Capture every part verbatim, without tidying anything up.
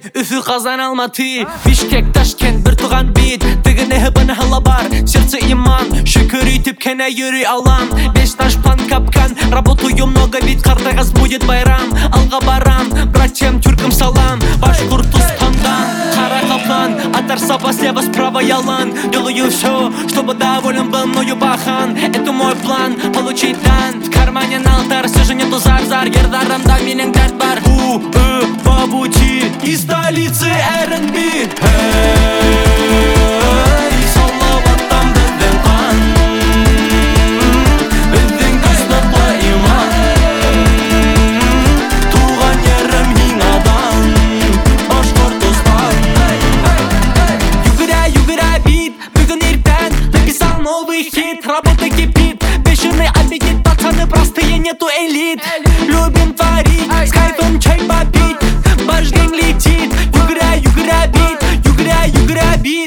Üfü Kazan Almatı, Bişkek Taşkent bir tuğan bit. Tıgını hıbını hıla бар, сердце иман. Шикыр итіп кәне юрий алам. Беш наш план капкан, работаю много, ведь картагаз будет байрам. Алға барам, братьям тюркам салам. Башкортостандан, қара қаплан. Атар сапа слева справа ялан. Делаю все, чтобы доволен был мною бахан. Это мой план, получить дан. В кармане алтарь, все же нету зар-зар. Ердарымда менің дәрт бар. У, ы, бабучи из столицы эр энд би. Работа кипит, бешеный аппетит, пацаны простые, нету элит. Любим творить, с кайфом чай попить. Башкин летит, югра, югра бит, югра, югра бит.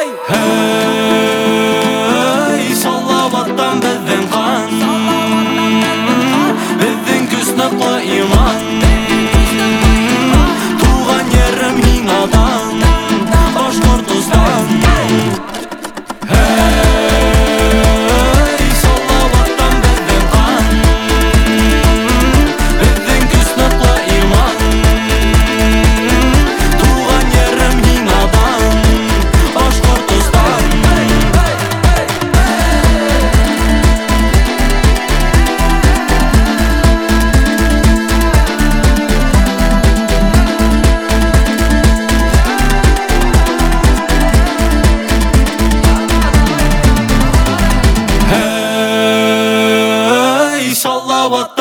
Эй, салаваттан біздің қан, біздің күснақлы иман. Туған ерім ең адан, Башқұртстан. Салават.